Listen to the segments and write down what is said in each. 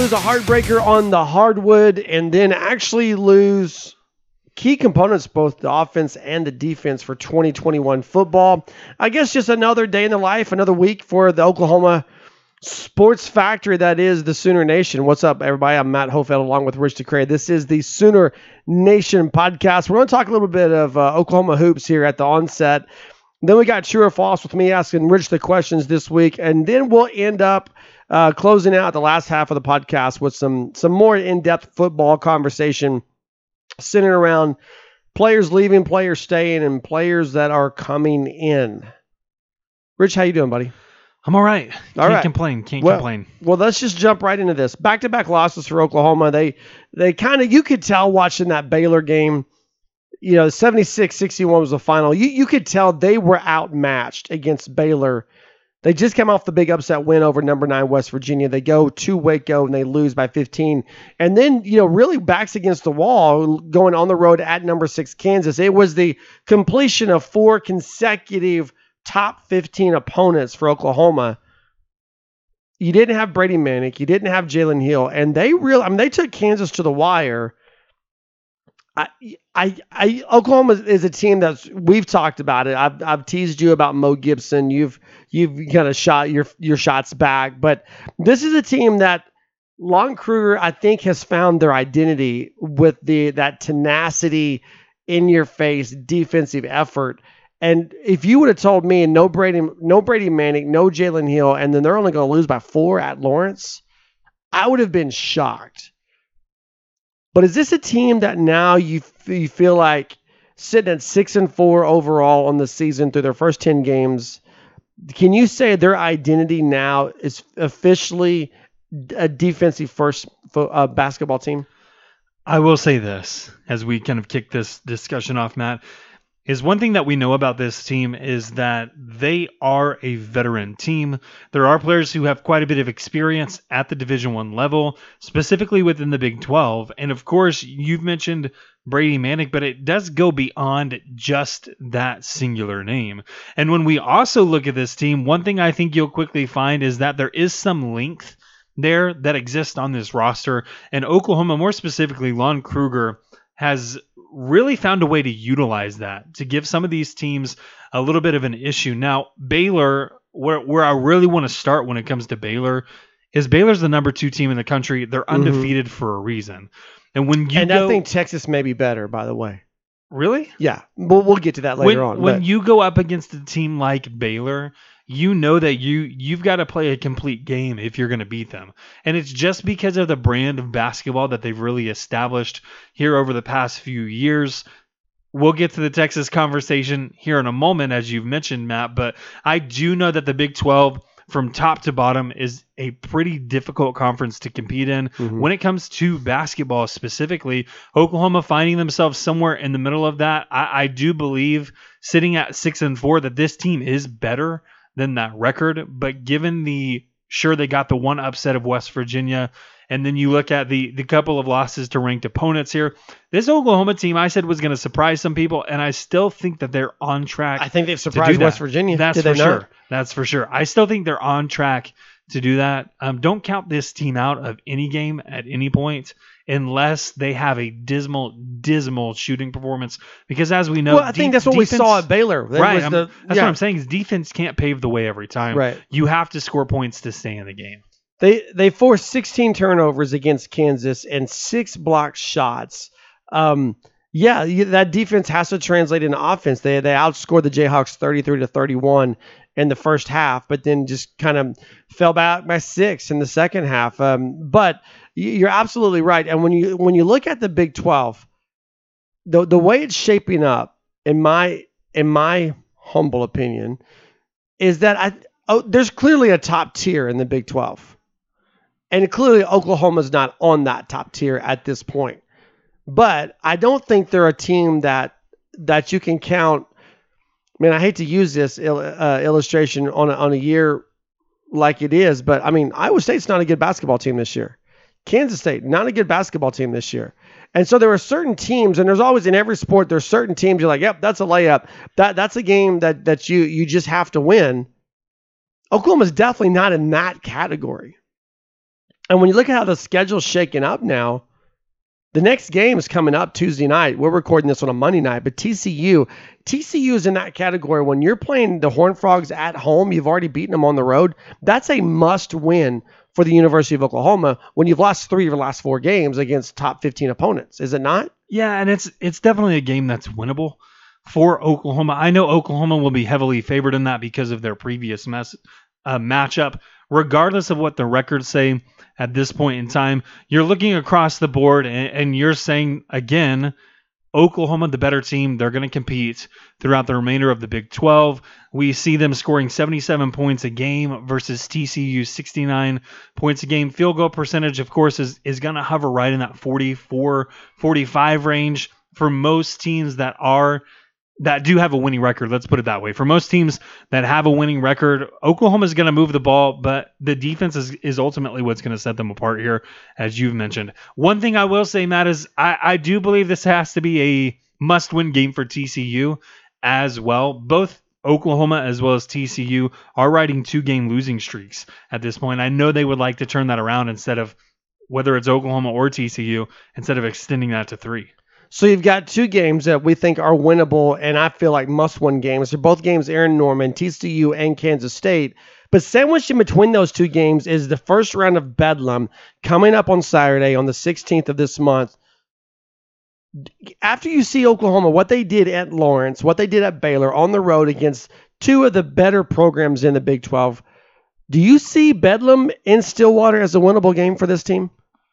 lose a heartbreaker on the hardwood and then actually lose key components, both the offense and the defense, for 2021 football. I guess just another day in the life, another week for the Oklahoma sports factory that is the Sooner Nation. What's up, everybody? I'm Matt Hofeld along with Rich DeCray. This is the Sooner Nation podcast. We're going to talk a little bit of Oklahoma hoops here at the onset. Then we got True or False with me asking Rich the questions this week. And then we'll end up closing out the last half of the podcast with some more in-depth football conversation centered around players leaving, players staying, and players that are coming in. Rich, how you doing, buddy? I'm all right. Can't complain. Well, let's just jump right into this. Back-to-back losses for Oklahoma. They kind of, you could tell watching that Baylor game, 76-61 was the final. You could tell they were outmatched against Baylor. They just came off the big upset win over number 9 West Virginia. They go to Waco and they lose by 15. And then, really backs against the wall going on the road at number 6 Kansas. It was the completion of 4 consecutive top 15 opponents for Oklahoma. You didn't have Brady Manek. You didn't have Jalen Hill. And they took Kansas to the wire. Oklahoma is a team we've talked about it. I've teased you about Mo Gibson. You've kind of shot your shots back, but this is a team that Lon Kruger, I think, has found their identity with that tenacity, in your face defensive effort. And if you would have told me no Brady Manek, no Jalen Hill, and then they're only going to lose by 4 at Lawrence, I would have been shocked. But is this a team that now you feel like sitting at 6-4 overall on the season through their first 10 games? Can you say their identity now is officially a defensive first basketball team? I will say this as we kind of kick this discussion off, Matt, is one thing that we know about this team is that they are a veteran team. There are players who have quite a bit of experience at the Division I level, specifically within the Big 12. And of course, you've mentioned Brady Manek, but it does go beyond just that singular name. And when we also look at this team, one thing I think you'll quickly find is that there is some length there that exists on this roster. And Oklahoma, more specifically, Lon Kruger, has really found a way to utilize that to give some of these teams a little bit of an issue. Now, Baylor, where I really want to start when it comes to Baylor, is Baylor's the number 2 team in the country. They're undefeated for a reason. And I think Texas may be better, by the way. Really? Yeah. We'll get to that later on. When you go up against a team like Baylor, you know that you've got to play a complete game if you're going to beat them. And it's just because of the brand of basketball that they've really established here over the past few years. We'll get to the Texas conversation here in a moment, as you've mentioned, Matt, but I do know that the Big 12 from top to bottom is a pretty difficult conference to compete in. Mm-hmm. When it comes to basketball specifically, Oklahoma finding themselves somewhere in the middle of that, I do believe sitting at 6-4 that this team is better than that record. But given they got the one upset of West Virginia, and then you look at the couple of losses to ranked opponents here, this Oklahoma team I said was going to surprise some people, and I still think that they're on track. I think they've surprised West Virginia. That's for sure. That's for sure. I still think they're on track to do that. Don't count this team out of any game at any point unless they have a dismal shooting performance. Because as we know, well, I think that's what we saw at Baylor. Right. That's what I'm saying is defense can't pave the way every time. Right. You have to score points to stay in the game. They forced 16 turnovers against Kansas and 6 blocked shots. That defense has to translate into offense. They outscored the Jayhawks 33-31 in the first half, but then just kind of fell back by 6 in the second half. But you're absolutely right. And when you look at the Big 12, the way it's shaping up, in my humble opinion, is that there's clearly a top tier in the Big 12. And clearly Oklahoma's not on that top tier at this point. But I don't think they're a team that you can count. I mean, I hate to use this illustration on a year like it is, but I mean, Iowa State's not a good basketball team this year. Kansas State, not a good basketball team this year. And so there are certain teams, and there's always in every sport, there's certain teams you're like, yep, that's a layup. That's a game that you just have to win. Oklahoma's definitely not in that category. And when you look at how the schedule's shaking up now, the next game is coming up Tuesday night. We're recording this on a Monday night, but TCU is in that category. When you're playing the Horned Frogs at home, you've already beaten them on the road. That's a must win for the University of Oklahoma when you've lost 3 of your last 4 games against top 15 opponents. Is it not? Yeah, and it's definitely a game that's winnable for Oklahoma. I know Oklahoma will be heavily favored in that because of their previous matchup. Regardless of what the records say at this point in time, you're looking across the board and you're saying, again, Oklahoma, the better team, they're going to compete throughout the remainder of the Big 12. We see them scoring 77 points a game versus TCU 69 points a game. Field goal percentage, of course, is going to hover right in that 44, 45 range for most teams that do have a winning record. Let's put it that way. For most teams that have a winning record, Oklahoma is going to move the ball, but the defense is ultimately what's going to set them apart here, as you've mentioned. One thing I will say, Matt, is I do believe this has to be a must-win game for TCU as well. Both Oklahoma as well as TCU are riding 2-game losing streaks at this point. I know they would like to turn that around instead of, whether it's Oklahoma or TCU, instead of extending that to 3. So you've got 2 games that we think are winnable, and I feel like must-win games. They're both games Aaron Norman, TCU, and Kansas State. But sandwiched in between those 2 games is the first round of Bedlam coming up on Saturday on the 16th of this month. After you see Oklahoma, what they did at Lawrence, what they did at Baylor on the road against 2 of the better programs in the Big 12, do you see Bedlam in Stillwater as a winnable game for this team?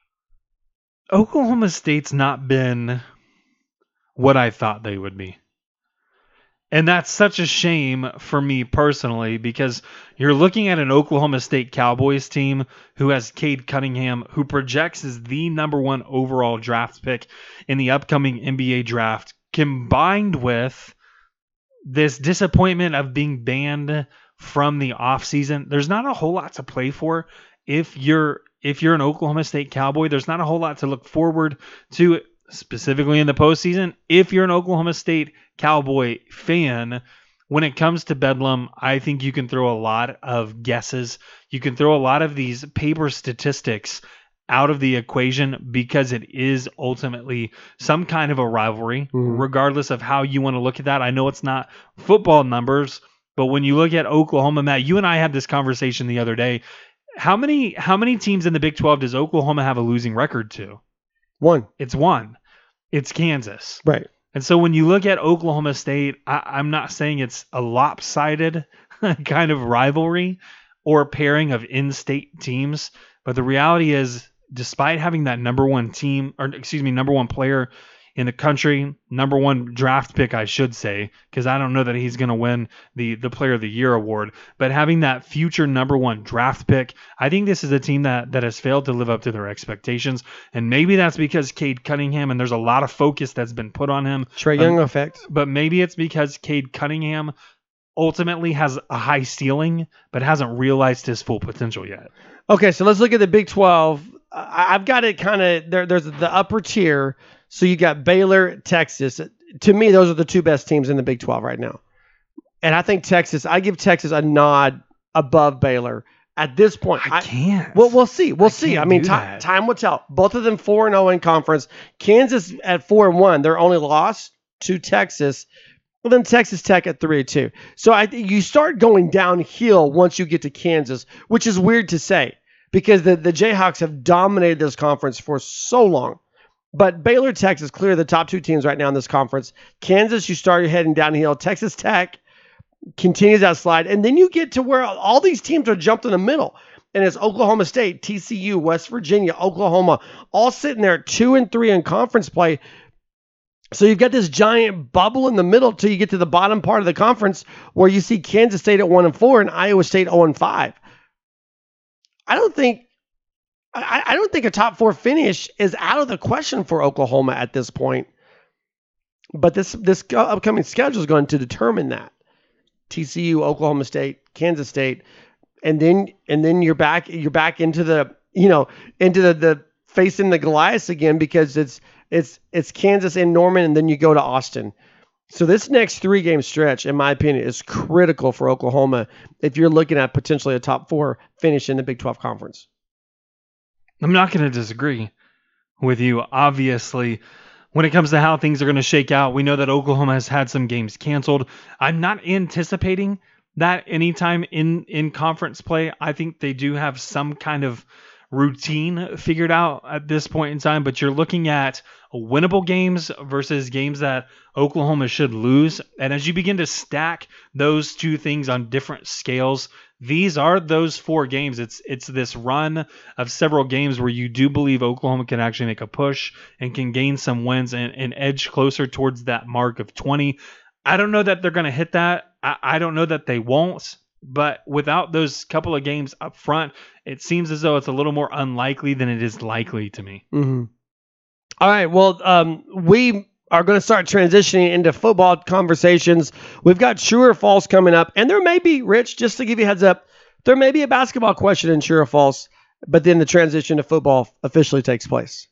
Oklahoma State's not been what I thought they would be. And that's such a shame for me personally, because you're looking at an Oklahoma State Cowboys team who has Cade Cunningham, who projects as the number 1 overall draft pick in the upcoming NBA draft, combined with this disappointment of being banned from the offseason. There's not a whole lot to play for if you're an Oklahoma State Cowboy. There's not a whole lot to look forward to, specifically in the postseason. If you're an Oklahoma State Cowboy fan, when it comes to Bedlam, I think you can throw a lot of guesses. You can throw a lot of these paper statistics out of the equation because it is ultimately some kind of a rivalry, regardless of how you want to look at that. I know it's not football numbers, but when you look at Oklahoma, Matt, you and I had this conversation the other day. How many teams in the Big 12 does Oklahoma have a losing record to? 1. It's 1. It's Kansas. Right. And so when you look at Oklahoma State, I'm not saying it's a lopsided kind of rivalry or pairing of in-state teams, but the reality is, despite having that number 1 player in the country, number 1 draft pick, I should say, because I don't know that he's going to win the Player of the Year award, but having that future number 1 draft pick, I think this is a team that has failed to live up to their expectations. And maybe that's because Cade Cunningham, and there's a lot of focus that's been put on him. Trae Young effect. But maybe it's because Cade Cunningham ultimately has a high ceiling, but hasn't realized his full potential yet. Okay, so let's look at the Big 12. I've got it kind of there. There's the upper tier. So you got Baylor, Texas. To me, those are the 2 best teams in the Big 12 right now. And I think I give Texas a nod above Baylor at this point. I can't. Well, we'll see. We'll see. I mean, time will tell. Both of them 4-0 in conference. Kansas at 4-1. Their only loss to Texas. Well, then Texas Tech at 3-2. So I think you start going downhill once you get to Kansas, which is weird to say because the Jayhawks have dominated this conference for so long. But Baylor, Texas, clearly the top 2 teams right now in this conference. Kansas, you start heading downhill. Texas Tech continues that slide. And then you get to where all these teams are jumped in the middle. And it's Oklahoma State, TCU, West Virginia, Oklahoma, all sitting there 2-3 in conference play. So you've got this giant bubble in the middle till you get to the bottom part of the conference where you see Kansas State at 1-4 and Iowa State 0-5. I don't think a top 4 finish is out of the question for Oklahoma at this point. But this upcoming schedule is going to determine that. TCU, Oklahoma State, Kansas State, and then you're back into the facing the Goliaths again because it's Kansas and Norman, and then you go to Austin. So this next 3-game stretch, in my opinion, is critical for Oklahoma if you're looking at potentially a top 4 finish in the Big 12 conference. I'm not going to disagree with you. Obviously, when it comes to how things are going to shake out, we know that Oklahoma has had some games canceled. I'm not anticipating that anytime in conference play. I think they do have some kind of routine figured out at this point in time, but you're looking at winnable games versus games that Oklahoma should lose. And as you begin to stack those two things on different scales, these are those 4 games. It's this run of several games where you do believe Oklahoma can actually make a push and can gain some wins and edge closer towards that mark of 20. I don't know that they're going to hit that. I don't know that they won't. But without those couple of games up front, it seems as though it's a little more unlikely than it is likely to me. Mm-hmm. All right. Well, we are going to start transitioning into football conversations. We've got true or false coming up, and there may be, Rich, just to give you a heads up, there may be a basketball question in true or false, but then the transition to football officially takes place.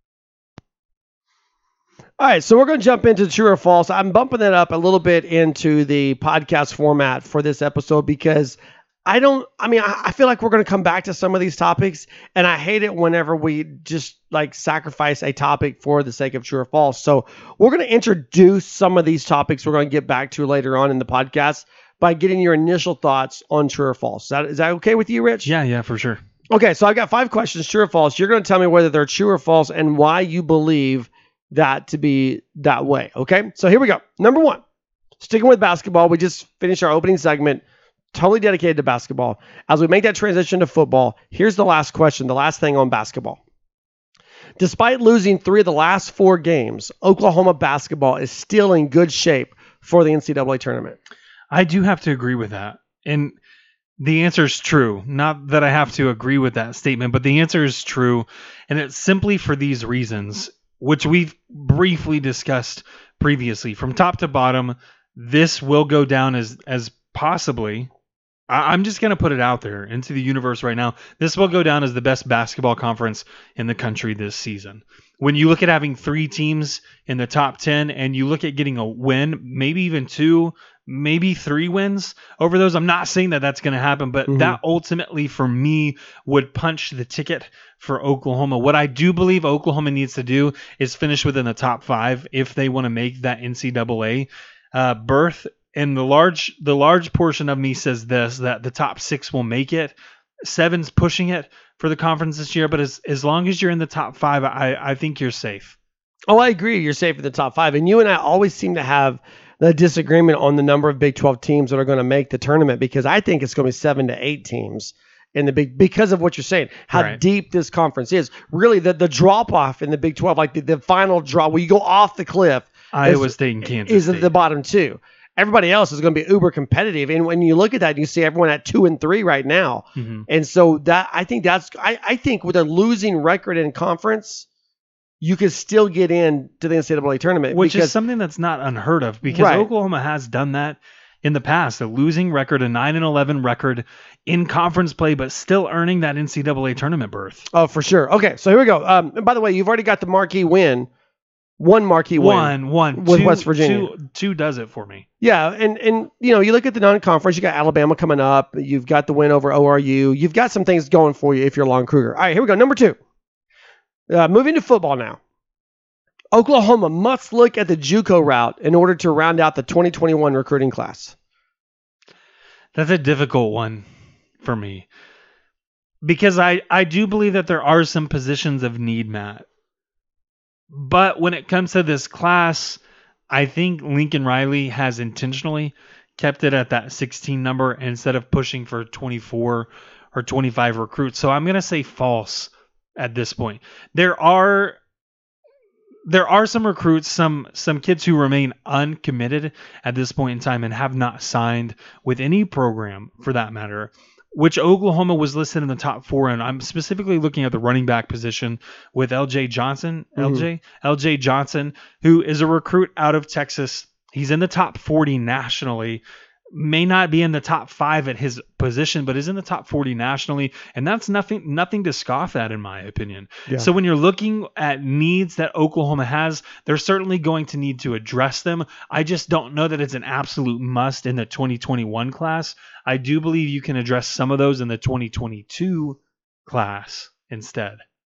All right, so we're going to jump into true or false. I'm bumping that up a little bit into the podcast format for this episode because I feel like we're going to come back to some of these topics, and I hate it whenever we just like sacrifice a topic for the sake of true or false. So we're going to introduce some of these topics we're going to get back to later on in the podcast by getting your initial thoughts on true or false. Is that okay with you, Rich? Yeah, for sure. Okay, so I've got 5 questions, true or false. You're going to tell me whether they're true or false and why you believe that to be that way. Okay, so here we go. Number 1, sticking with basketball. We just finished our opening segment, totally dedicated to basketball. As we make that transition to football, here's the last question, the last thing on basketball. Despite losing 3 of the last 4 games, Oklahoma basketball is still in good shape for the NCAA tournament. I do have to agree with that. And the answer is true. Not that I have to agree with that statement, but the answer is true. And it's simply for these reasons, which we've briefly discussed previously. From top to bottom, this will go down as possibly, I'm just going to put it out there into the universe right now, this will go down as the best basketball conference in the country this season. When you look at having 3 teams in the top 10 and you look at getting a win, maybe even 2, maybe 3 wins over those, I'm not saying that that's going to happen, but that ultimately for me would punch the ticket for Oklahoma. What I do believe Oklahoma needs to do is finish within the top 5 if they want to make that NCAA berth. And the large portion of me says this, that the top 6 will make it. 7's pushing it for the conference this year, but as long as you're in the top 5, I think you're safe. Oh, I agree. You're safe in the top 5. And you and I always seem to have the disagreement on the number of Big 12 teams that are going to make the tournament, because I think it's going to be 7 to 8 teams in the Big, because of what you're saying, how deep this conference is. Really, the drop off in the Big 12, like the final drop where you go off the cliff, Iowa State and Kansas is State. At the bottom 2. Everybody else is going to be uber competitive. And when you look at that, you see everyone at 2 and 3 right now. And so that I think with a losing record in conference, you could still get into the NCAA tournament. Which is something that's not unheard of, because Oklahoma has done that in the past, a losing record, a 9-11 record in conference play, but still earning that NCAA tournament berth. Oh, for sure. Okay, so here we go. And by the way, you've already got the marquee win. One marquee win. One. With West Virginia. Two does it for me. Yeah, and you look at the non-conference, you got Alabama coming up. You've got the win over ORU. You've got some things going for you if you're Lon Kruger. All right, here we go. Number 2. Moving to football now. Oklahoma must look at the JUCO route in order to round out the 2021 recruiting class. That's a difficult one for me, because I do believe that there are some positions of need, Matt. But when it comes to this class, I think Lincoln Riley has intentionally kept it at that 16 number instead of pushing for 24 or 25 recruits. So I'm going to say false at this point. There are some recruits, some kids who remain uncommitted at this point in time and have not signed with any program for that matter, which Oklahoma was listed in the top 4. And I'm specifically looking at the running back position with LJ Johnson, LJ Johnson, who is a recruit out of Texas. He's in the top 40 nationally, may not be in the top 5 at his position, but is in the top 40 nationally. And that's nothing to scoff at, in my opinion. Yeah. So when you're looking at needs that Oklahoma has, they're certainly going to need to address them. I just don't know that it's an absolute must in the 2021 class. I do believe you can address some of those in the 2022 class instead.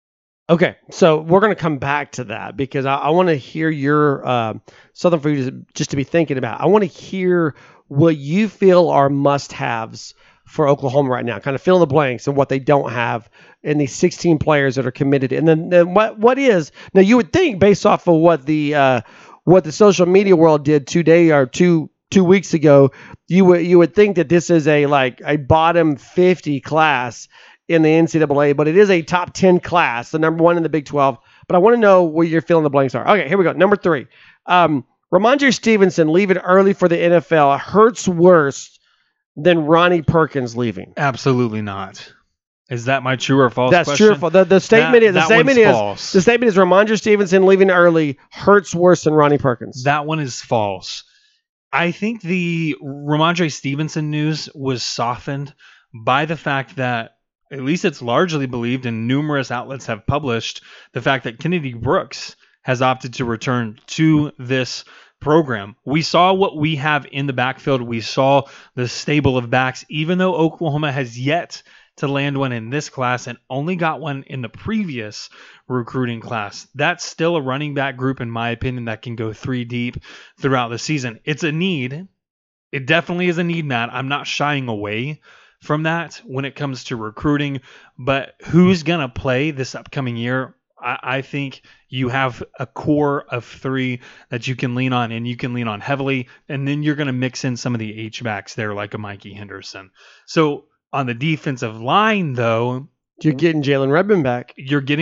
Okay, so we're going to come back to that because I want to hear your something for you just to be thinking about. I want to hear what you feel are must-haves for Oklahoma right now. Kind of fill in the blanks and what they don't have in these 16 players that are committed. And then what is now? You would think based off of what the social media world did two weeks ago, you would think that this is a bottom 50 class in the NCAA, but it is a top 10 class, the number one in the Big 12. But I want to know where your fill in the blanks are. Okay, here we go. Number 3. Ramondre Stevenson leaving early for the NFL hurts worse than Ronnie Perkins leaving. Absolutely not. Is that my true or false That's question? true or false. The statement is false. The statement is Ramondre Stevenson leaving early hurts worse than Ronnie Perkins. That one is false. I think the Ramondre Stevenson news was softened by the fact that, at least it's largely believed, and numerous outlets have published, the fact that Kennedy Brooks has opted to return to this program. We saw what we have in the backfield. We saw the stable of backs, even though Oklahoma has yet to land one in this class and only got one in the previous recruiting class. That's still a running back group, in my opinion, that can go 3 deep throughout the season. It's a need. It definitely is a need, Matt. I'm not shying away from that when it comes to recruiting, but who's going to play this upcoming year? I think you have a core of 3 that you can lean on, and you can lean on heavily, and then you're going to mix in some of the H-backs there like a Mikey Henderson. So on the defensive line, though, you're getting Jalen Redmond back.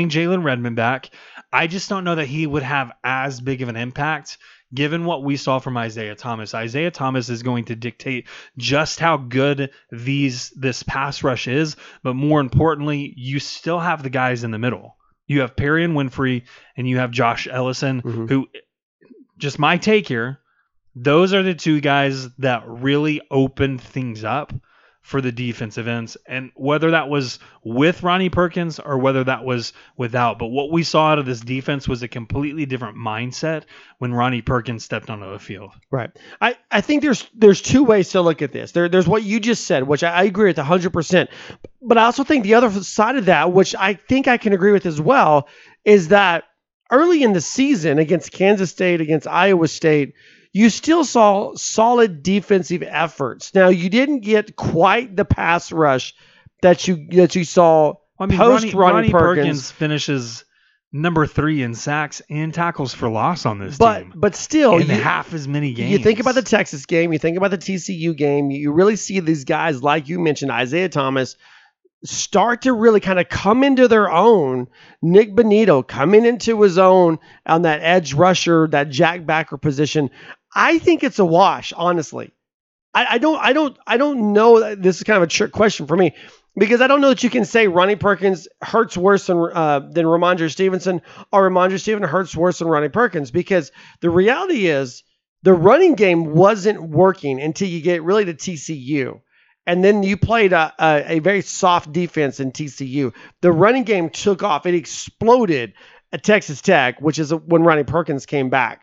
I just don't know that he would have as big of an impact given what we saw from Isaiah Thomas. Isaiah Thomas is going to dictate just how good this pass rush is, but more importantly, you still have the guys in the middle. You have Perrion Winfrey and you have Josh Ellison, who, just my take here, those are the 2 guys that really opened things up for the defensive ends, and whether that was with Ronnie Perkins or whether that was without. But what we saw out of this defense was a completely different mindset when Ronnie Perkins stepped onto the field. Right. I think there's 2 ways to look at this. There's what you just said, which I agree with 100%. But I also think the other side of that, which I think I can agree with as well, is that early in the season against Kansas State, against Iowa State, you still saw solid defensive efforts. Now, you didn't get quite the pass rush that you saw post Ronnie Perkins finishes number 3 in sacks and tackles for loss on this team. But still, in half as many games. You think about the Texas game, you think about the TCU game, you really see these guys, like you mentioned, Isaiah Thomas, start to really kind of come into their own. Nick Benito coming into his own on that edge rusher, that jack backer position. I think it's a wash, honestly. I don't know. This is kind of a trick question for me because I don't know that you can say Ronnie Perkins hurts worse than Ramondre Stevenson or Ramondre Stevenson hurts worse than Ronnie Perkins, because the reality is the running game wasn't working until you get really to TCU. And then you played a very soft defense in TCU. The running game took off. It exploded at Texas Tech, which is when Ronnie Perkins came back.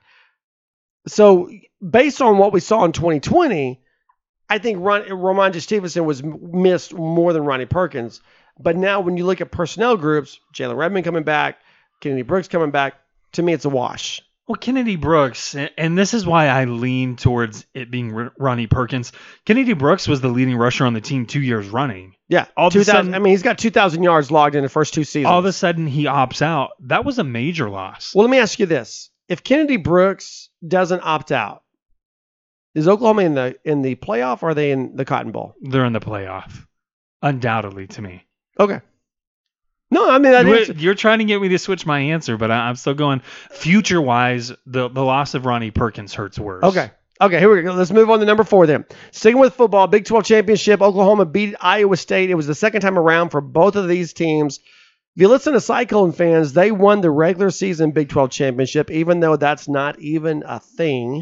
So based on what we saw in 2020, I think Ramondre Stevenson was missed more than Ronnie Perkins. But now when you look at personnel groups, Jalen Redmond coming back, Kennedy Brooks coming back, to me it's a wash. Well, Kennedy Brooks, and this is why I lean towards it being Ronnie Perkins. Kennedy Brooks was the leading rusher on the team 2 years running. Yeah, he's got 2,000 yards logged in the first 2 seasons. All of a sudden, he opts out. That was a major loss. Well, let me ask you this: if Kennedy Brooks doesn't opt out, is Oklahoma in the playoff or are they in the Cotton Bowl? They're in the playoff, undoubtedly to me. Okay. No, I mean you're trying to get me to switch my answer, but I'm still going future-wise. The loss of Ronnie Perkins hurts worse. Okay, here we go. Let's move on to number 4 then. Sticking with football, Big 12 championship. Oklahoma beat Iowa State. It was the second time around for both of these teams. If you listen to Cyclone fans, they won the regular season Big 12 championship, even though that's not even a thing.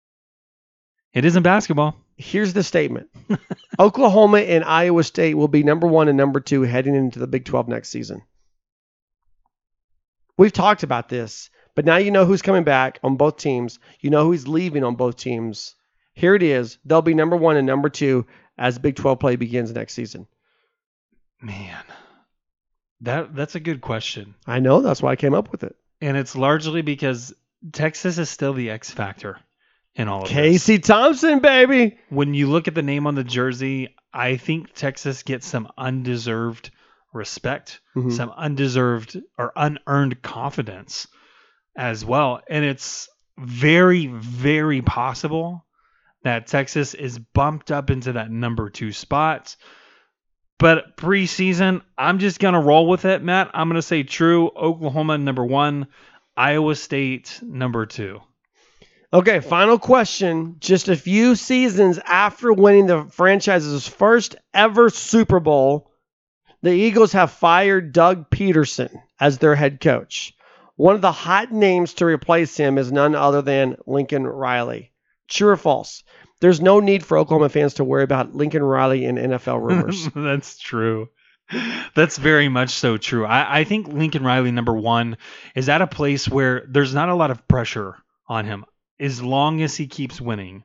It isn't basketball. Here's the statement. Oklahoma and Iowa State will be number 1 and number 2 heading into the Big 12 next season. We've talked about this, but now you know who's coming back on both teams. You know who's leaving on both teams. Here it is. They'll be number 1 and number 2 as Big 12 play begins next season. Man. That's a good question. I know, that's why I came up with it. And it's largely because Texas is still the X factor in all of this. Casey Thompson, baby. When you look at the name on the jersey, I think Texas gets some undeserved respect, some undeserved or unearned confidence as well. And it's very, very possible that Texas is bumped up into that number 2 spot. But preseason, I'm just going to roll with it, Matt. I'm going to say true. Oklahoma, number 1. Iowa State, number 2. Okay, final question. Just a few seasons after winning the franchise's first ever Super Bowl, the Eagles have fired Doug Peterson as their head coach. One of the hot names to replace him is none other than Lincoln Riley. True or false? There's no need for Oklahoma fans to worry about Lincoln Riley and NFL rumors. That's true. That's very much so true. I think Lincoln Riley, number 1, is at a place where there's not a lot of pressure on him as long as he keeps winning.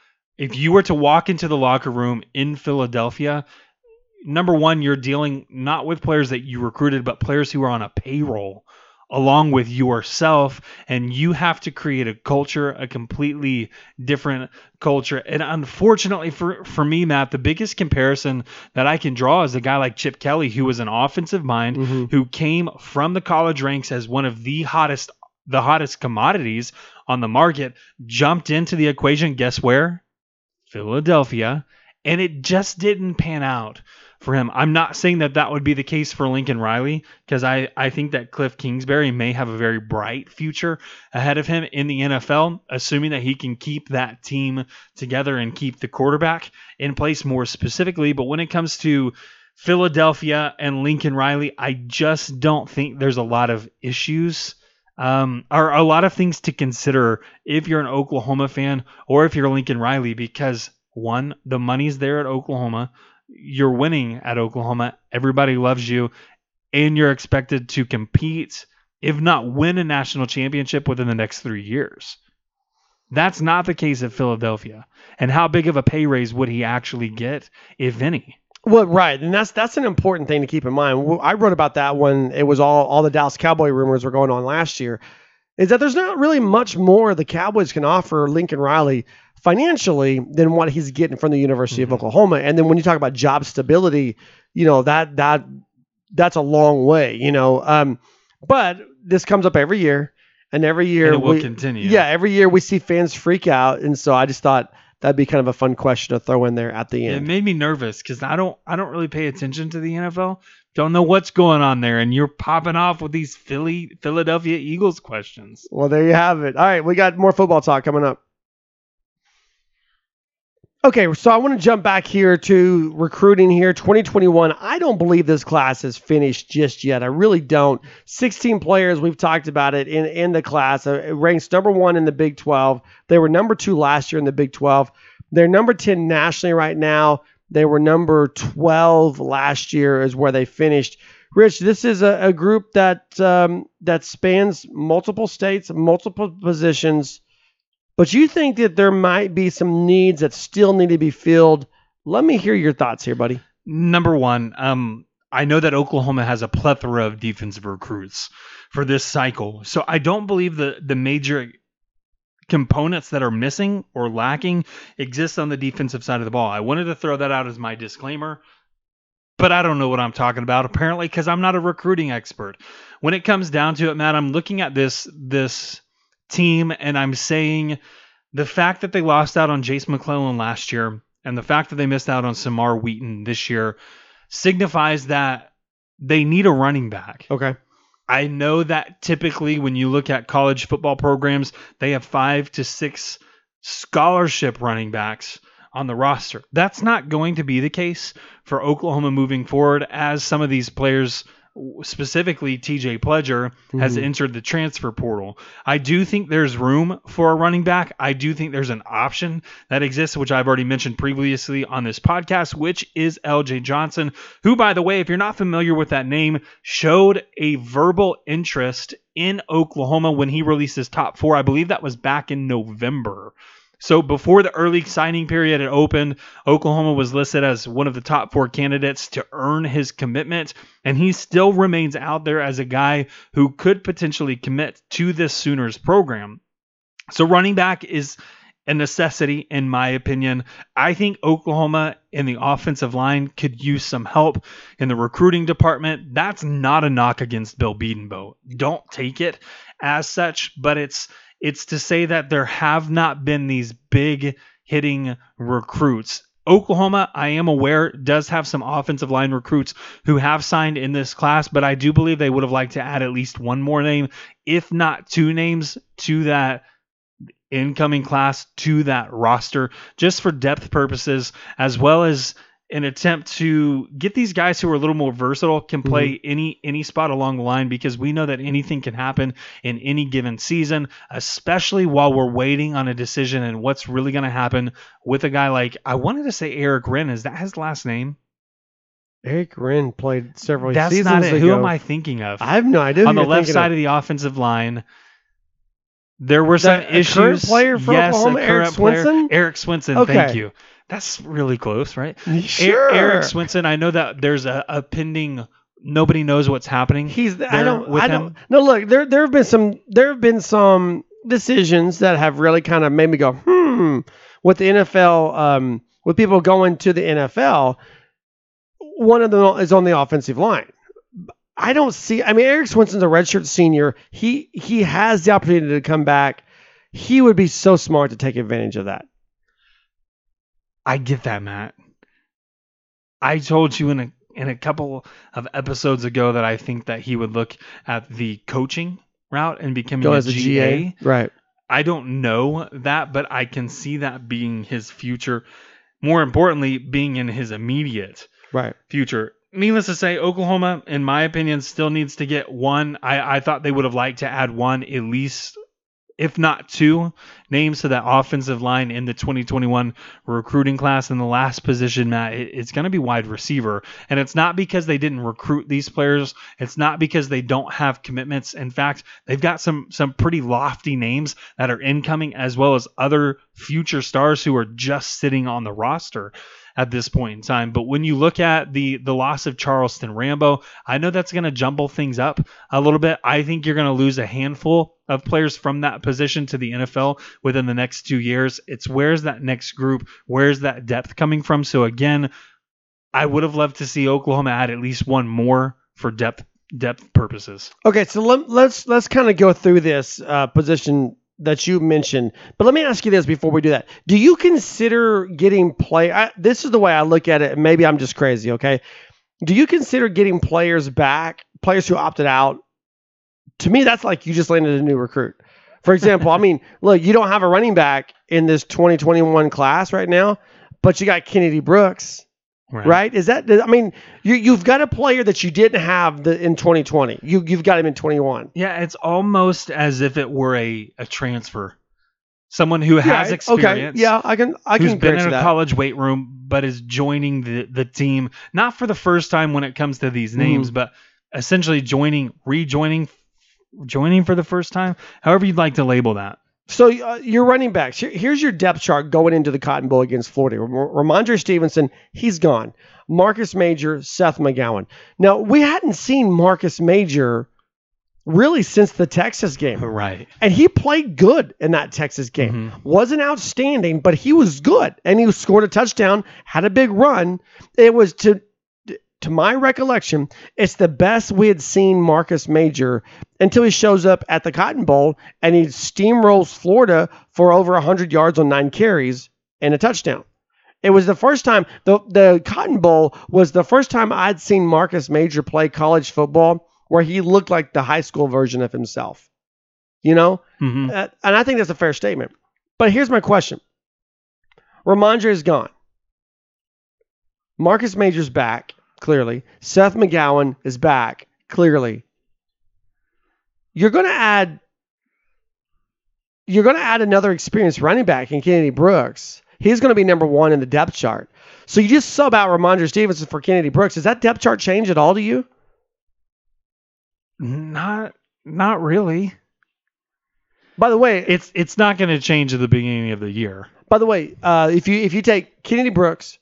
If you were to walk into the locker room in Philadelphia, number 1, you're dealing not with players that you recruited, but players who are on a payroll along with yourself, and you have to create a culture, a completely different culture. And unfortunately for me, Matt, the biggest comparison that I can draw is a guy like Chip Kelly, who was an offensive mind, who came from the college ranks as one of the hottest commodities on the market, jumped into the equation. Guess where? Philadelphia. And it just didn't pan out for him. I'm not saying that would be the case for Lincoln Riley, because I think that Cliff Kingsbury may have a very bright future ahead of him in the NFL, assuming that he can keep that team together and keep the quarterback in place more specifically. But when it comes to Philadelphia and Lincoln Riley, I just don't think there's a lot of issues or a lot of things to consider if you're an Oklahoma fan or if you're Lincoln Riley, because 1, the money's there at Oklahoma. You're winning at Oklahoma. Everybody loves you, and you're expected to compete, if not win a national championship within the next 3 years. That's not the case at Philadelphia. And how big of a pay raise would he actually get, if any? Well, right, and that's an important thing to keep in mind. I wrote about that when it was all the Dallas Cowboy rumors were going on last year, is that there's not really much more the Cowboys can offer Lincoln Riley financially than what he's getting from the University of Oklahoma. And then when you talk about job stability, that's a long way, but this comes up every year, and every year and it will continue. Yeah, every year we see fans freak out, and so I just thought that'd be kind of a fun question to throw in there at the end. It made me nervous because I don't really pay attention to the NFL. Don't know what's going on there, and you're popping off with these Philadelphia Eagles questions. Well, there you have it. All right, we got more football talk coming up. Okay, so I want to jump back here to recruiting here. 2021, I don't believe this class is finished just yet. I really don't. 16 players, we've talked about it in the class. It ranks number 1 in the Big 12. They were number 2 last year in the Big 12. They're number 10 nationally right now. They were number 12 last year is where they finished. Rich, this is a group that spans multiple states, multiple positions. But you think that there might be some needs that still need to be filled. Let me hear your thoughts here, buddy. Number 1, I know that Oklahoma has a plethora of defensive recruits for this cycle. So I don't believe the major components that are missing or lacking exist on the defensive side of the ball. I wanted to throw that out as my disclaimer, but I don't know what I'm talking about, apparently, because I'm not a recruiting expert. When it comes down to it, Matt, I'm looking at this team, and I'm saying the fact that they lost out on Jace McClellan last year and the fact that they missed out on Samar Wheaton this year signifies that they need a running back. Okay. I know that typically when you look at college football programs, they have 5 to 6 scholarship running backs on the roster. That's not going to be the case for Oklahoma moving forward, as some of these players, specifically TJ Pledger, has entered the transfer portal. I do think there's room for a running back. I do think there's an option that exists, which I've already mentioned previously on this podcast, which is LJ Johnson, who, by the way, if you're not familiar with that name, showed a verbal interest in Oklahoma when he released his top 4. I believe that was back in November. So before the early signing period had opened, Oklahoma was listed as one of the top 4 candidates to earn his commitment, and he still remains out there as a guy who could potentially commit to this Sooners program. So running back is a necessity, in my opinion. I think Oklahoma in the offensive line could use some help in the recruiting department. That's not a knock against Bill Bedenbaugh. Don't take it as such, but it's to say that there have not been these big hitting recruits. Oklahoma, I am aware, does have some offensive line recruits who have signed in this class, but I do believe they would have liked to add at least one more name, if not 2 names, to that incoming class, to that roster, just for depth purposes, as well as an attempt to get these guys who are a little more versatile, can play any spot along the line, because we know that anything can happen in any given season, especially while we're waiting on a decision and what's really going to happen with a guy like, I wanted to say Eric Wren. Is that his last name? Eric Wren played several That's seasons not it. ago. Who am I thinking of? I have no idea. On the left side of the offensive line, there were some issues. Current player for Oklahoma, Eric Swinson? Eric Swinson, Okay. Thank you. That's really close, right? Sure. Eric Swinson, I know that there's a pending, nobody knows what's happening. No, look, there have been some decisions that have really kind of made me go, with the NFL, with people going to the NFL. One of them is on the offensive line. Eric Swinson's a redshirt senior. He has the opportunity to come back. He would be so smart to take advantage of that. I get that, Matt. I told you in a couple of episodes ago that I think that he would look at the coaching route and becoming a GA. Right. I don't know that, but I can see that being his future. More importantly, being in his immediate future. Needless to say, Oklahoma, in my opinion, still needs to get one. I thought they would have liked to add one, at least, if not 2 names to that offensive line in the 2021 recruiting class. In the last position, Matt, it's going to be wide receiver. And it's not because they didn't recruit these players. It's not because they don't have commitments. In fact, they've got some pretty lofty names that are incoming, as well as other future stars who are just sitting on the roster at this point in time. But when you look at the loss of Charleston Rambo, I know that's going to jumble things up a little bit. I think you're going to lose a handful of players from that position to the NFL within the next 2 years. It's where's that next group? Where's that depth coming from? So again, I would have loved to see Oklahoma add at least one more for depth purposes. Okay, so let's kind of go through this position that you mentioned. But let me ask you this before we do that. Do you consider getting this is the way I look at it, and maybe I'm just crazy, okay? Do you consider getting players back, players who opted out? To me, that's like you just landed a new recruit. For example, look, you don't have a running back in this 2021 class right now, but you got Kennedy Brooks. Right? Is that? You've got a player that you didn't have in 2020. You've got him in 21. Yeah, it's almost as if it were a transfer. Someone who has experience. Okay. Yeah, I can. Who's been in a college weight room, but is joining the team not for the first time when it comes to these names, but essentially rejoining for the first time. However you'd like to label that. So your running backs, here's your depth chart going into the Cotton Bowl against Florida. Ramondre Stevenson, he's gone. Marcus Major, Seth McGowan. Now, we hadn't seen Marcus Major really since the Texas game. Right. And he played good in that Texas game. Wasn't outstanding, but he was good. And he scored a touchdown, had a big run. It was, to my recollection, it's the best we had seen Marcus Major until he shows up at the Cotton Bowl and he steamrolls Florida for over 100 yards on 9 carries and a touchdown. It was the first time, the Cotton Bowl was the first time I'd seen Marcus Major play college football where he looked like the high school version of himself. And I think that's a fair statement. But here's my question. Ramondre is gone. Marcus Major's back. Clearly. Seth McGowan is back. Clearly. You're going to add another experienced running back in Kennedy Brooks. He's going to be number 1 in the depth chart. So you just sub out Ramondre Stevenson for Kennedy Brooks. Does that depth chart change at all to you? Not really. By the way, it's not going to change at the beginning of the year. By the way, if you take Kennedy Brooks,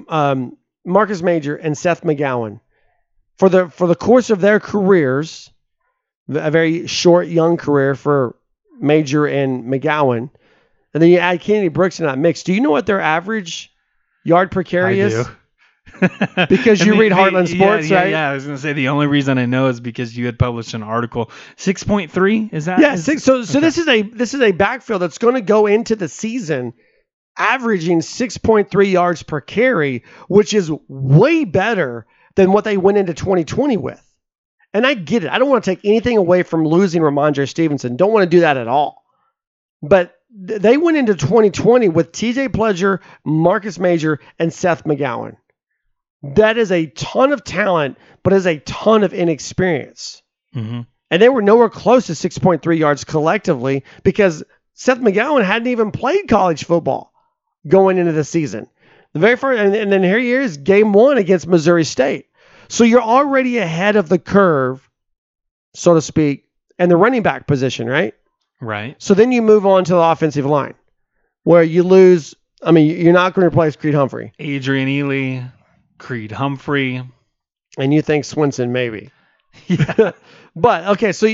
Marcus Major, and Seth McGowan for the course of their careers, a very short young career for Major and McGowan, and then you add Kennedy Brooks in that mix, do you know what their average yard per carry is? I do. Because you read Heartland Sports, right? Yeah, I was going to say the only reason I know is because you had published an article. 6.3 is that? Yeah, six. So this is a backfield that's going to go into the season averaging 6.3 yards per carry, which is way better than what they went into 2020 with. And I get it. I don't want to take anything away from losing Ramondre Stevenson. Don't want to do that at all. But they went into 2020 with TJ Pledger, Marcus Major, and Seth McGowan. That is a ton of talent, but is a ton of inexperience. Mm-hmm. And they were nowhere close to 6.3 yards collectively because Seth McGowan hadn't even played college football going into the season. The very first, and then here he is, game 1 against Missouri State. So you're already ahead of the curve, so to speak, and the running back position, right? Right. So then you move on to the offensive line, where you lose. I mean, you're not going to replace Creed Humphrey. Adrian Ely, Creed Humphrey. And you think Swinson, maybe. Yeah. But, okay, so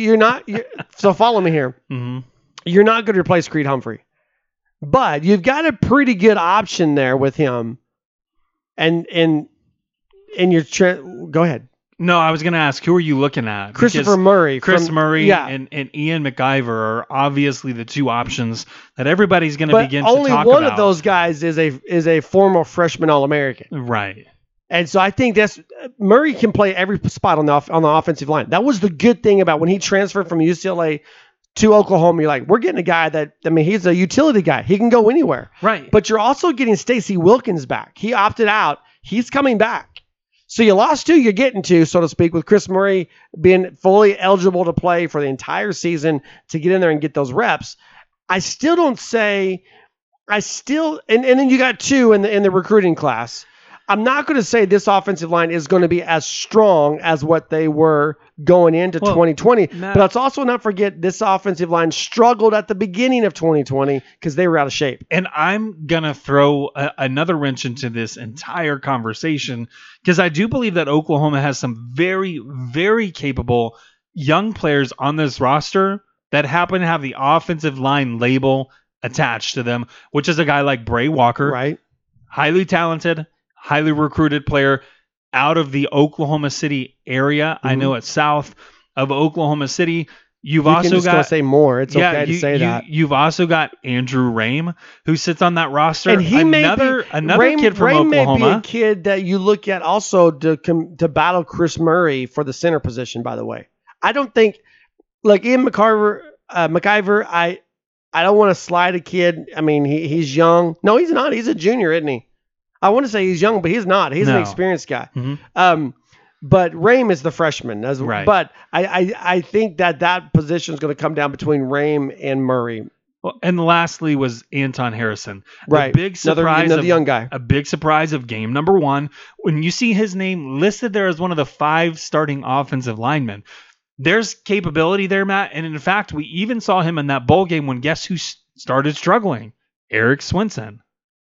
so follow me here. Mm-hmm. You're not going to replace Creed Humphrey. But you've got a pretty good option there with him. And your go ahead. No, I was going to ask, who are you looking at? Christopher Murray. Chris Murray yeah. and Ian McIver are obviously the two options that everybody's going to begin to talk about. Only one of those guys is a former freshman All-American. Right. And so I think Murray can play every spot on the offensive line. That was the good thing about when he transferred from UCLA to Oklahoma. You're like, we're getting a guy he's a utility guy. He can go anywhere. Right. But you're also getting Stacey Wilkins back. He opted out. He's coming back. So you lost 2, you're getting 2, so to speak, with Chris Murray being fully eligible to play for the entire season to get in there and get those reps. I still don't say, and then you got 2 in the recruiting class. I'm not going to say this offensive line is going to be as strong as what they were going into 2020. Matt, but let's also not forget this offensive line struggled at the beginning of 2020 because they were out of shape. And I'm going to throw another wrench into this entire conversation because I do believe that Oklahoma has some very, very capable young players on this roster that happen to have the offensive line label attached to them, which is a guy like Bray Walker. Right. Highly talented, highly recruited player out of the Oklahoma City area. Mm-hmm. I know it's south of Oklahoma City. You also can just got say more. It's okay to say that. You've also got Andrew Rame, who sits on that roster. And he another kid from Rame Oklahoma. May be a kid that you look at also to battle Chris Murray for the center position. By the way, I don't think like Ian McIver. I don't want to slide a kid. I mean, he's young. No, he's not. He's a junior, isn't he? I want to say he's young, but he's not. He's an experienced guy. Mm-hmm. But Rame is the freshman. Right. But I think that position is going to come down between Rame and Murray. Well, and lastly was Anton Harrison. Right. A big surprise another young guy. A big surprise of game number 1. When you see his name listed there as one of the 5 starting offensive linemen, there's capability there, Matt. And in fact, we even saw him in that bowl game when guess who started struggling? Eric Swinson.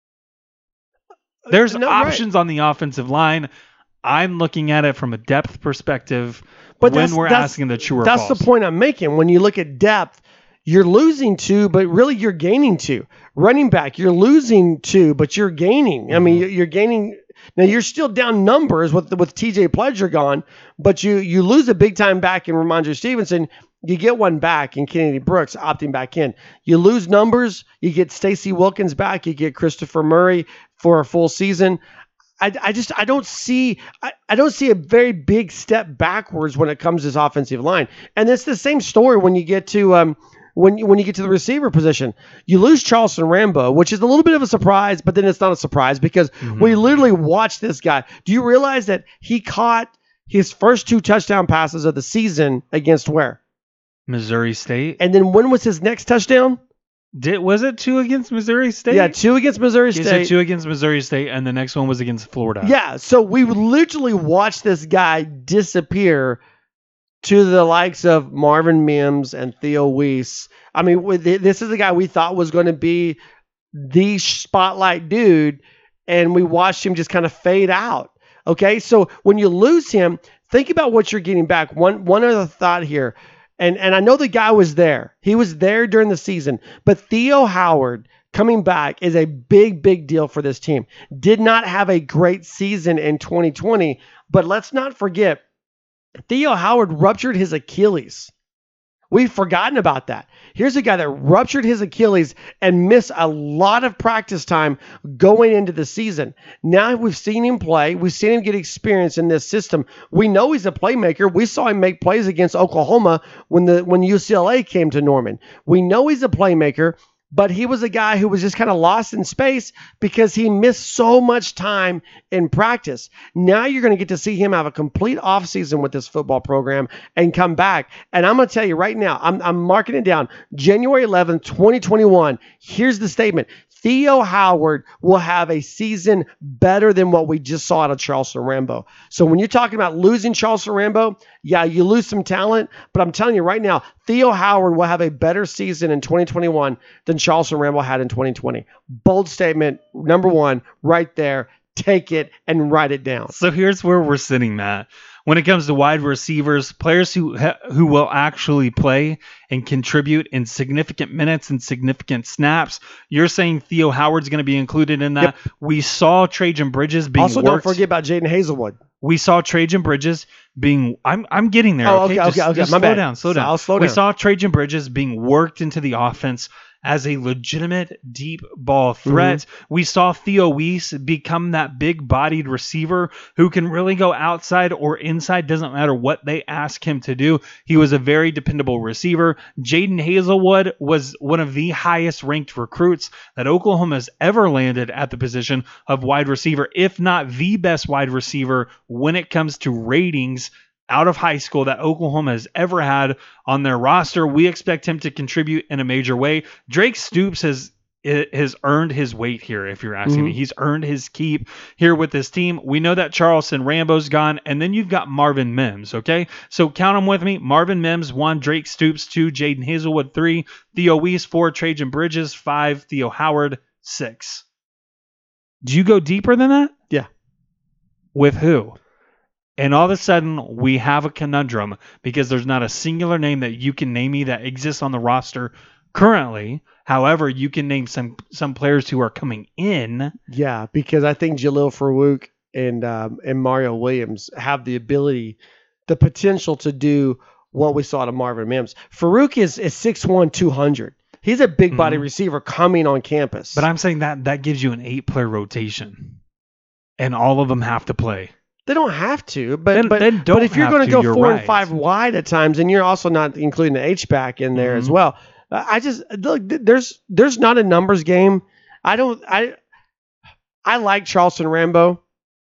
There's options on the offensive line. I'm looking at it from a depth perspective but when we're asking the true or false. That's the point I'm making. When you look at depth, you're losing 2, but really you're gaining 2. Running back, you're losing 2, but you're gaining. Mm-hmm. I mean, you're gaining. Now, you're still down numbers with TJ Pledger gone, but you lose a big-time back in Ramondre Stevenson. You get one back in Kennedy Brooks opting back in. You lose numbers. You get Stacey Wilkins back. You get Christopher Murray for a full season. I don't see a very big step backwards when it comes to this offensive line. And it's the same story when you get to when you get to the receiver position. You lose Charleston Rambo, which is a little bit of a surprise, but then it's not a surprise because we literally watched this guy. Do you realize that he caught his first 2 touchdown passes of the season against where? Missouri State. And then when was his next touchdown? Was it 2 against Missouri State? Yeah, 2 against Missouri State. He said 2 against Missouri State, and the next one was against Florida. Yeah, so we literally watched this guy disappear to the likes of Marvin Mims and Theo Weiss. I mean, this is a guy we thought was going to be the spotlight dude, and we watched him just kind of fade out. Okay, so when you lose him, think about what you're getting back. One other thought here, and I know the guy was there. He was there during the season, but Theo Howard coming back is a big deal for this team. Did not have a great season in 2020, but let's not forget Theo Howard ruptured his Achilles. We've forgotten about that. Here's a guy that ruptured his Achilles and missed a lot of practice time going into the season. Now we've seen him play. We've seen him get experience in this system. We know he's a playmaker. We saw him make plays against Oklahoma when UCLA came to Norman. We know he's a playmaker, but he was a guy who was just kind of lost in space because he missed so much time in practice. Now you're going to get to see him have a complete offseason with this football program and come back. And I'm going to tell you right now, I'm marking it down. January 11th, 2021. Here's the statement. Theo Howard will have a season better than what we just saw out of Charleston Rambo. So when you're talking about losing Charleston Rambo, yeah, you lose some talent, but I'm telling you right now, Theo Howard will have a better season in 2021 than Charleston Rambo had in 2020. Bold statement, number one, right there. Take it and write it down. So here's where we're sitting, Matt. When it comes to wide receivers, players who will actually play and contribute in significant minutes and significant snaps, you're saying Theo Howard's going to be included in that. Yep. We saw Trajan Bridges being also, don't forget about Jaden Hazelwood. We saw Trajan Bridges being. I'm getting there. Oh, okay. Just My slow bad. down. Slow down. I'll slow down. We saw Trajan Bridges being worked into the offense as a legitimate deep ball threat. Mm-hmm. We saw Theo Weiss become that big-bodied receiver who can really go outside or inside. Doesn't matter what they ask him to do. He was a very dependable receiver. Jaden Hazelwood was one of the highest-ranked recruits that Oklahoma has ever landed at the position of wide receiver, if not the best wide receiver when it comes to ratings out of high school that Oklahoma has ever had on their roster. We expect him to contribute in a major way. Drake Stoops has earned his weight here, if you're asking me. He's earned his keep here with this team. We know that Charleston Rambo's gone, and then you've got Marvin Mims, okay? So count them with me. Marvin Mims, 1, Drake Stoops, 2, Jaden Hazelwood, 3, Theo Weiss, 4, Trajan Bridges, 5, Theo Howard, 6. Do you go deeper than that? Yeah. With who? And all of a sudden, we have a conundrum because there's not a singular name that you can name me that exists on the roster currently. However, you can name some players who are coming in. Yeah, because I think Jalil Farouk and Mario Williams have the ability, the potential to do what we saw to Marvin Mims. Farouk is 6'1", 200. He's a big body receiver coming on campus. But I'm saying that gives you an 8-player rotation, and all of them have to play. They don't have to, but but if you're going to go 4 and 5 wide at times, and you're also not including the H-back in there as well, I just look. There's not a numbers game. I like Charleston Rambo.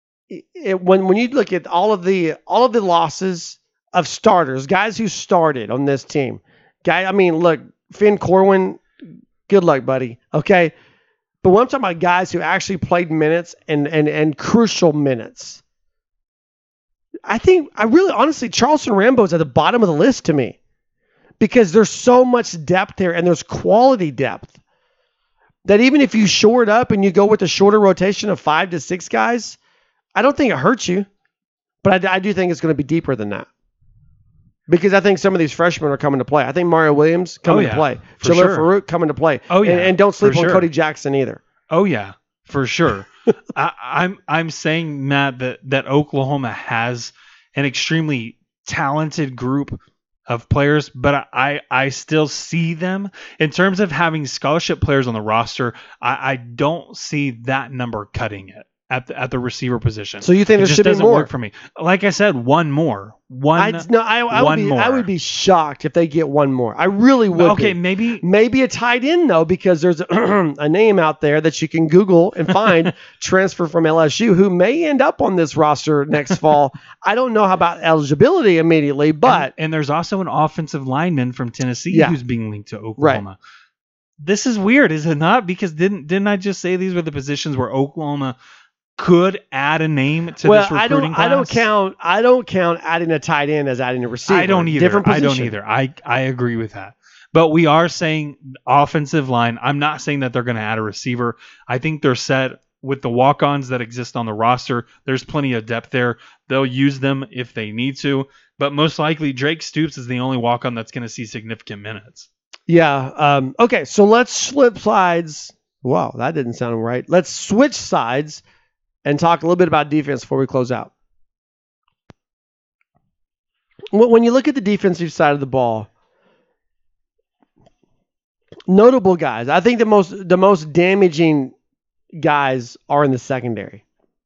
When you look at all of the losses of starters, guys who started on this team, look, Finn Corwin, good luck, buddy. Okay, but when I'm talking about guys who actually played minutes and crucial minutes. Honestly, Charleston Rambo is at the bottom of the list to me because there's so much depth there and there's quality depth that even if you shore it up and you go with a shorter rotation of 5 to 6 guys, I don't think it hurts you. But I do think it's going to be deeper than that because I think some of these freshmen are coming to play. I think Mario Williams coming to play. Jalil Farouk coming to play. Oh, yeah. And don't sleep on Cody Jackson either. Oh, yeah. For sure. I'm saying, Matt, that Oklahoma has an extremely talented group of players, but I still see them in terms of having scholarship players on the roster. I don't see that number cutting it at the receiver position. So you think there should be more? Work for me. Like I said, one more. I would be shocked if they get one more. I really would. Okay, maybe a tight end though, because there's a name out there that you can Google and find transfer from LSU who may end up on this roster next fall. I don't know how about eligibility immediately, but and there's also an offensive lineman from Tennessee who's being linked to Oklahoma. Right. This is weird, is it not? Because didn't I just say these were the positions where Oklahoma could add a name to this recruiting class? I don't count adding a tight end as adding a receiver. I don't either. Different position. I don't either. I agree with that. But we are saying offensive line. I'm not saying that they're going to add a receiver. I think they're set with the walk-ons that exist on the roster. There's plenty of depth there. They'll use them if they need to. But most likely, Drake Stoops is the only walk-on that's going to see significant minutes. Yeah. Okay, so let's flip sides. Wow, that didn't sound right. Let's switch sides and talk a little bit about defense before we close out. When you look at the defensive side of the ball, notable guys. I think the most damaging guys are in the secondary.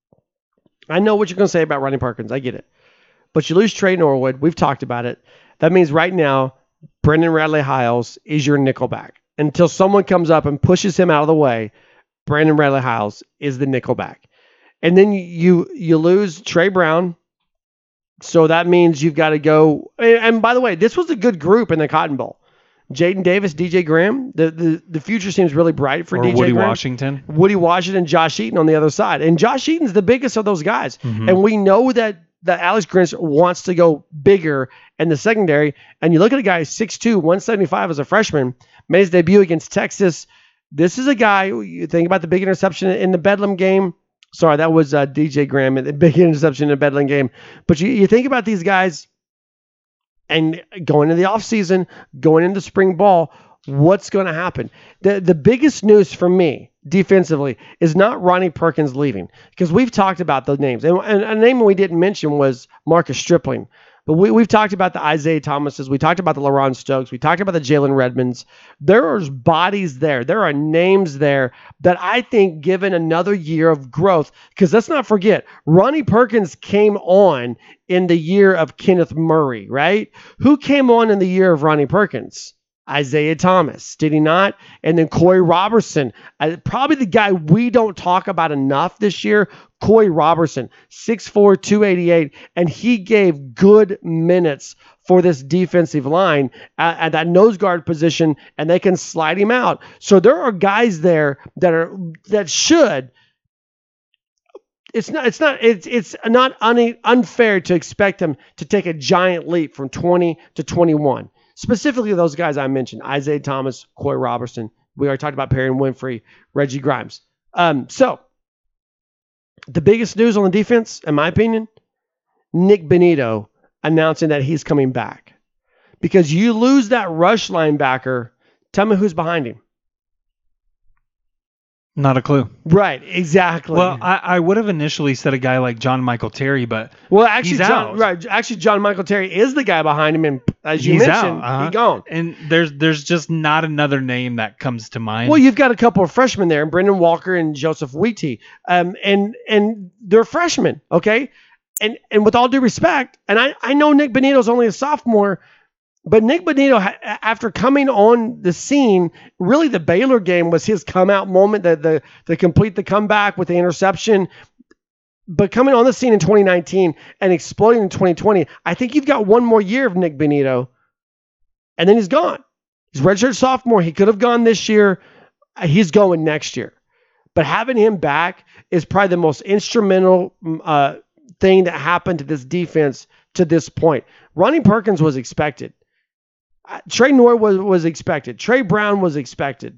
I know what you're going to say about Ronnie Perkins. I get it. But you lose Trey Norwood. We've talked about it. That means right now, Brendan Radley-Hiles is your nickelback. Until someone comes up and pushes him out of the way, Brandon Radley-Hiles is the nickelback. And then you lose Trey Brown. So that means you've got to go. And by the way, this was a good group in the Cotton Bowl. Jaden Davis, DJ Graham. The future seems really bright for DJ Woody Graham. Washington. Woody Washington, Josh Eaton on the other side. And Josh Eaton's the biggest of those guys. Mhm. And we know that Alex Grinch wants to go bigger in the secondary. And you look at a guy 6'2", 175 as a freshman, made his debut against Texas. This is a guy, you think about the big interception in the Bedlam game. Sorry, that was DJ Graham, the big interception in the Bedlam game. But you think about these guys and going into the offseason, going into spring ball, what's going to happen? The biggest news for me defensively is not Ronnie Perkins leaving, because we've talked about the names. And a name we didn't mention was Marcus Stripling. But we've talked about the Isaiah Thomases. We talked about the LaRon Stokes. We talked about the Jalen Redmonds. There are bodies there. There are names there that I think, given another year of growth, because let's not forget, Ronnie Perkins came on in the year of Kenneth Murray, right? Who came on in the year of Ronnie Perkins? Isaiah Thomas, did he not? And then Corey Robertson, probably the guy we don't talk about enough this year, Corey Robertson, 6'4", 288, and he gave good minutes for this defensive line at that nose guard position, and they can slide him out. So there are guys there that should. It's not unfair to expect him to take a giant leap from 20 to 21. Specifically, those guys I mentioned, Isaiah Thomas, Corey Robertson. We already talked about Perry and Winfrey, Reggie Grimes. So, the biggest news on the defense, in my opinion, Nick Benito announcing that he's coming back. Because you lose that rush linebacker, tell me who's behind him. Not a clue. Right, exactly. Well, I would have initially said a guy like John Michael Terry, but actually, he's out. John Michael Terry is the guy behind him, and as you mentioned, he's gone. And there's just not another name that comes to mind. Well, you've got a couple of freshmen there, Brendan Walker and Joseph Wheaty, and they're freshmen, okay? And with all due respect, and I know Nick Benito's only a sophomore, but Nick Benito, after coming on the scene, really the Baylor game was his come-out moment, to complete the comeback with the interception. But coming on the scene in 2019 and exploding in 2020, I think you've got one more year of Nick Benito, and then he's gone. He's redshirt sophomore. He could have gone this year. He's going next year. But having him back is probably the most instrumental thing that happened to this defense to this point. Ronnie Perkins was expected. Trey Norwood was expected. Trey Brown was expected.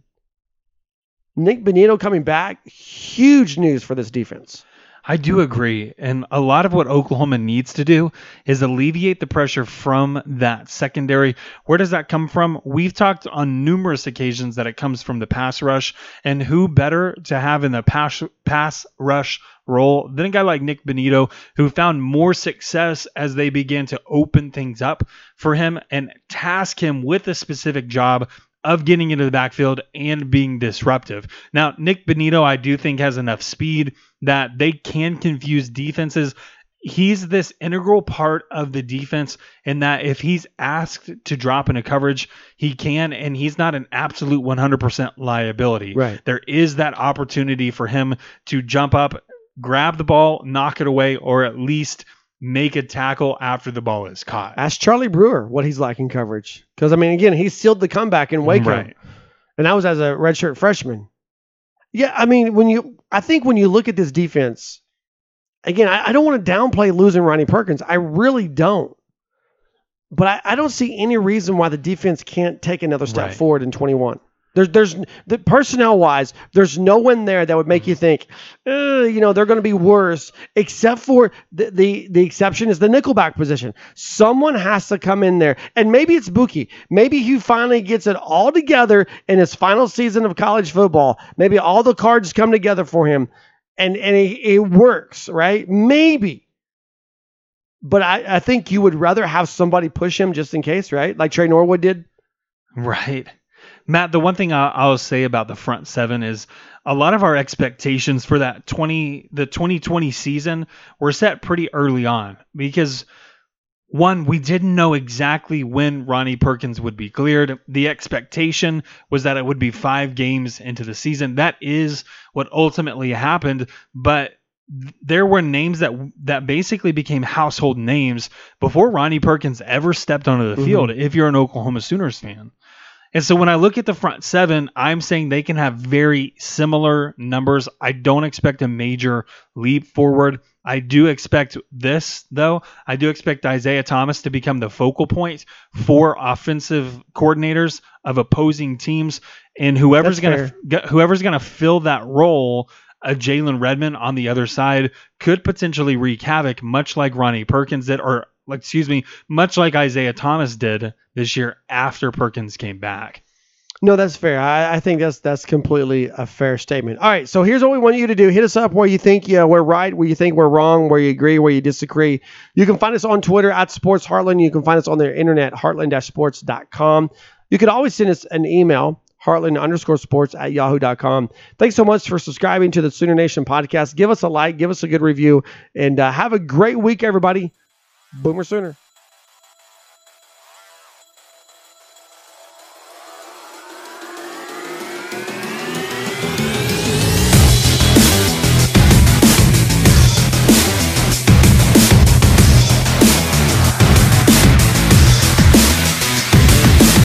Nick Benito coming back, huge news for this defense. I do agree. And a lot of what Oklahoma needs to do is alleviate the pressure from that secondary. Where does that come from? We've talked on numerous occasions that it comes from the pass rush. And who better to have in the pass rush role than a guy like Nick Benito, who found more success as they began to open things up for him and task him with a specific job of getting into the backfield and being disruptive. Now, Nick Benito, I do think, has enough speed that they can confuse defenses. He's this integral part of the defense in that if he's asked to drop into coverage, he can, and he's not an absolute 100% liability. Right. There is that opportunity for him to jump up, grab the ball, knock it away, or at least make a tackle after the ball is caught. Ask Charlie Brewer what he's like in coverage. Because, I mean, again, he sealed the comeback in Waco. Right. And that was as a redshirt freshman. Yeah, I mean, I think when you look at this defense, again, I don't want to downplay losing Ronnie Perkins. I really don't. But I don't see any reason why the defense can't take another step Right. forward in 21. There's the personnel wise, there's no one there that would make you think, they're going to be worse, except for the exception is the nickelback position. Someone has to come in there, and maybe it's Buki. Maybe he finally gets it all together in his final season of college football. Maybe all the cards come together for him, and it works, right? Maybe. But I think you would rather have somebody push him just in case, right? Like Trey Norwood did. Right. Matt, the one thing I'll say about the front seven is a lot of our expectations for the 2020 season were set pretty early on because one, we didn't know exactly when Ronnie Perkins would be cleared. The expectation was that it would be 5 games into the season. That is what ultimately happened, but there were names that basically became household names before Ronnie Perkins ever stepped onto the field, if you're an Oklahoma Sooners fan. And so when I look at the front seven, I'm saying they can have very similar numbers. I don't expect a major leap forward. I do expect this, though. I do expect Isaiah Thomas to become the focal point for offensive coordinators of opposing teams. And whoever's going to fill that role, a Jalen Redmond on the other side, could potentially wreak havoc, much like Ronnie Perkins did, much like Isaiah Thomas did this year after Perkins came back. No, that's fair. I think that's completely a fair statement. All right, so here's what we want you to do. Hit us up where you think we're right, where you think we're wrong, where you agree, where you disagree. You can find us on Twitter at Sports Heartland. You can find us on their internet, heartland-sports.com. You can always send us an email, heartland_sports@yahoo.com. Thanks so much for subscribing to the Sooner Nation podcast. Give us a like, give us a good review, and have a great week, everybody. Boomer Sooner.